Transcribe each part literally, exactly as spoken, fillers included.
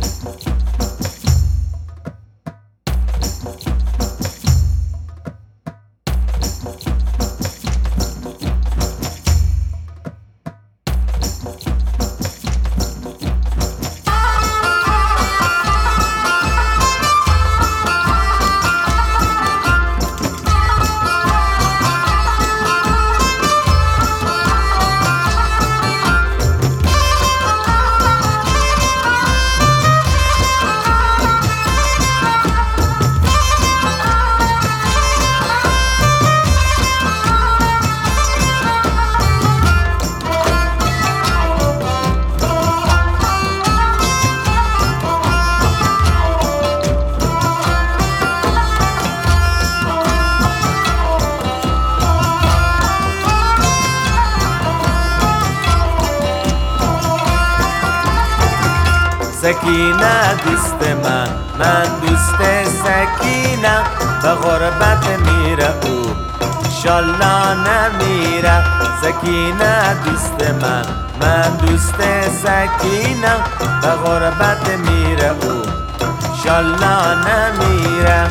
سکینه دوست من، من دوست سکینه، به غربت میره او انشالله نمیره. سکینه دوست من، من دوست سکینه، به غربت میره او انشالله نمیره.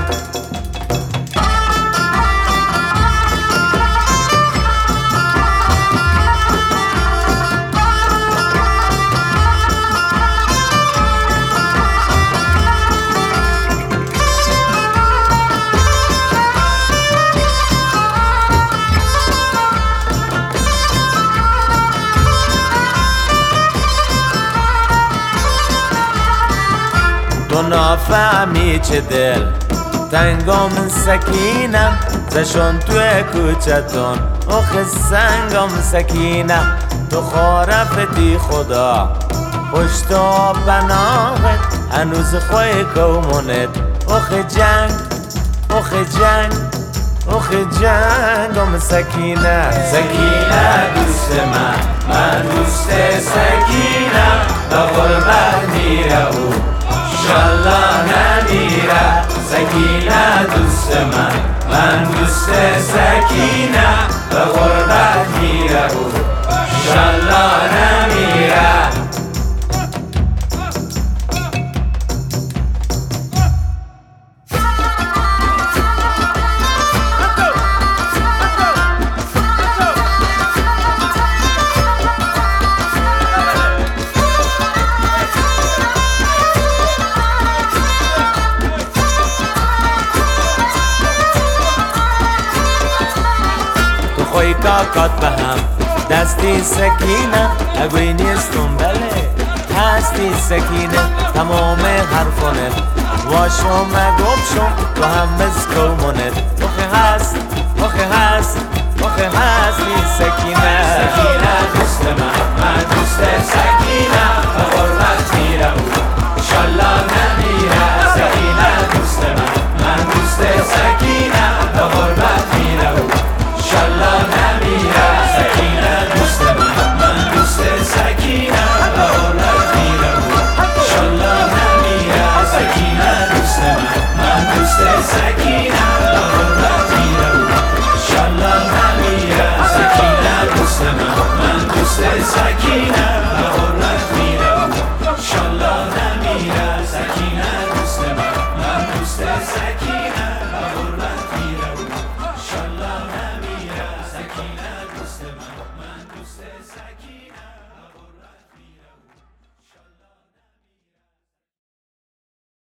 تو نافهمی چه دل تنگم سکینه، زشون توی کوچتون آخه سنگم سکینه. تو خارفتی خدا پشت و بناهت، هنوز خوی کومونت آخه جنگ آخه جنگ آخه جنگم سکینه. سکینه دوست من، من دوست سکینه، به غربت میره او انشالله نمیره. سکینه دوست من، من دوست سکینه، به غربت میره او انشالله نمیره. خوی کاکات به هم دستی سکینه، اگوی نیستم بله هستی سکینه. تمام حرفانت واشو مگوب شو تو هم مسکومونت آخه هست آخه هست آخه هستی سکینه. سکینه دوست من، من دوست سکینه،